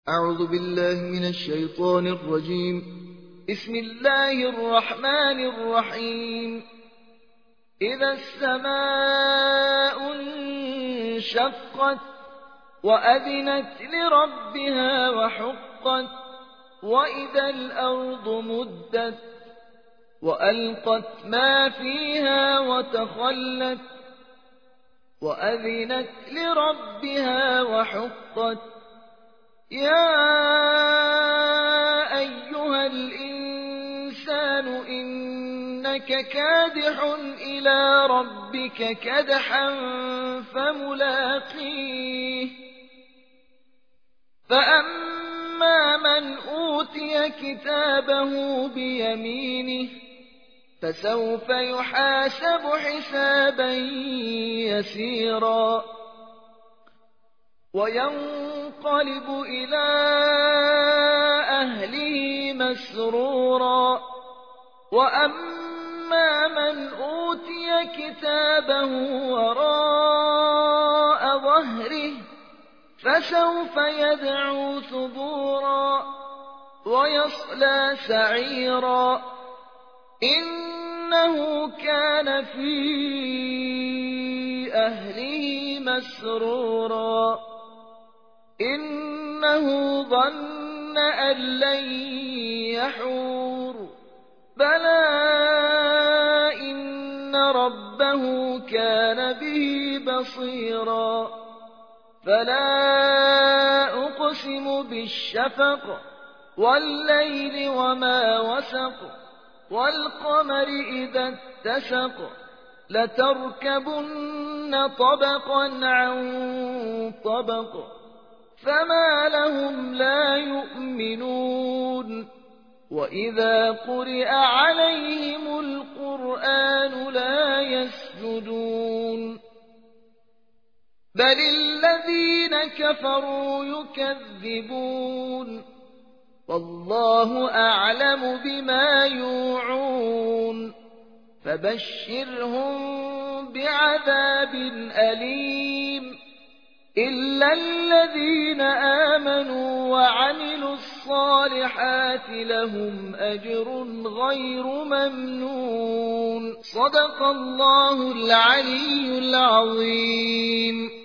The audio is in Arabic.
أعوذ بالله من الشيطان الرجيم. بسم الله الرحمن الرحيم. إذا السماء انشقت وأذنت لربها وحقت وإذا الأرض مدت وألقت ما فيها وتخلت وأذنت لربها وحقت يا أيها الإنسان إنك كادح إلى ربك كدحا فملاقيه فأما من أوتي كتابه بيمينه فسوف يحاسب حسابا يسيرا وينقلب إلى أهله مسرورا وأما من أوتي كتابه وراء ظهره فسوف يدعو ثبورا ويصلى سعيرا إنه كان في أهله مسرورا إنه ظن أن لن يحور بلى إن ربه كان به بصيرا فلا أقسم بالشفق والليل وما وسق والقمر إذا اتسق لتركبن طبقا عن طبق فما لهم لا يؤمنون وإذا قرئ عليهم القرآن لا يسجدون بل الذين كفروا يكذبون والله أعلم بما يوعون فبشرهم بعذاب أليم إلا الذين آمنوا وعملوا الصالحات لهم أجر غير ممنون صدق الله العلي العظيم.